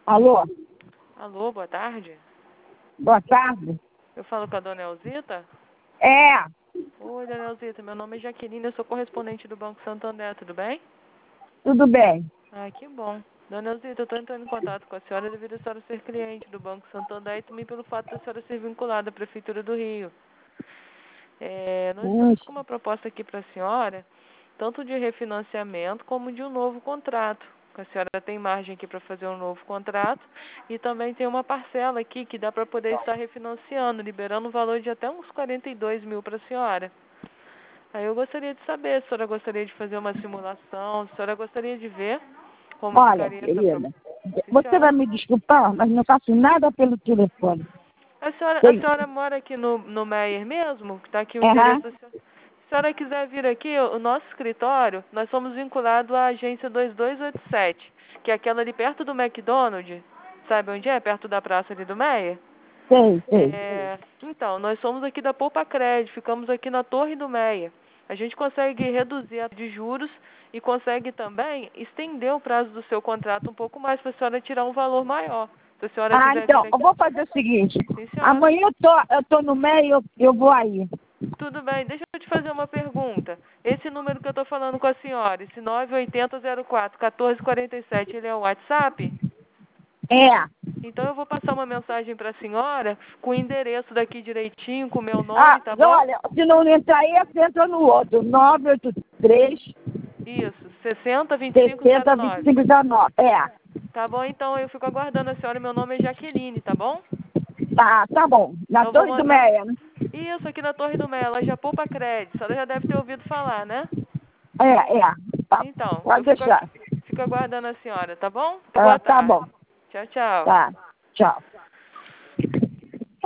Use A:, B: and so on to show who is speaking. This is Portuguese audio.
A: Alô?
B: Alô, boa tarde.
A: Boa tarde.
B: Eu falo com a dona Elzita?
A: É,
B: Oi, dona Elzita, meu nome é Jaqueline, eu sou correspondente do Banco Santander, tudo bem?
A: tudo bem.
B: Ai, que bom. Dona Elzita, eu estou entrando em contato com a senhora devido a senhora ser cliente do Banco Santander e também pelo fato da senhora ser vinculada à Prefeitura do Rio. Nós estamos com uma proposta aqui para a senhora, tanto de refinanciamento como de um novo contrato. A senhora tem margem aqui para fazer um novo contrato e também tem uma parcela aqui que dá para poder estar refinanciando, liberando um valor de até uns 42 mil para a senhora. Aí eu gostaria de saber se a senhora gostaria de fazer uma simulação, se a senhora gostaria de ver como
A: Olha,
B: ficaria essa
A: querida,
B: proposta. Sim,
A: você vai
B: senhora.
A: me desculpar, mas não faço nada pelo telefone.
B: A
A: Tem...
B: senhora mora aqui no Meier mesmo? Que está aqui o
A: Aham,
B: endereço da senhora. Se a senhora quiser vir aqui, o nosso escritório, nós somos vinculados à agência 2287, que é aquela ali perto do McDonald's. Sabe onde é? Perto da praça ali do Meier?
A: sei.
B: Então, nós somos aqui da Poupa Crédito, ficamos aqui na Torre do Meia. A gente consegue reduzir a de juros e consegue também estender o prazo do seu contrato um pouco mais para a senhora tirar um valor maior. Se a senhora
A: Ah,
B: quiser vir
A: então, eu
B: aqui.
A: vou fazer o seguinte.
B: Sim, senhora.
A: Amanhã eu tô no meio, eu vou aí.
B: Tudo bem, deixa eu te fazer uma pergunta. Esse número que eu estou falando com a senhora, esse 98004-1447, ele é o WhatsApp?
A: É.
B: Então eu vou passar uma mensagem para a senhora com o endereço daqui direitinho, com o meu
A: Ah,
B: nome, tá bom?
A: olha, se não entrar aí, você entra no outro. 983
B: Isso, 602509.
A: 602519. É.
B: Tá bom, então eu fico aguardando a senhora. Meu nome é Jaqueline, tá bom?
A: Tá bom. Na
B: Então eu vou
A: Torre do
B: mandar.
A: Meia, né?
B: Isso, aqui na Torre do Melo, já poupa crédito. A senhora já deve ter ouvido falar, né?
A: É. Tá.
B: Então,
A: Pode
B: eu fico
A: deixar.
B: aqui, fico aguardando a senhora, tá bom? Boa
A: Tá bom.
B: tarde. Tchau, tchau.
A: Tá. Tchau.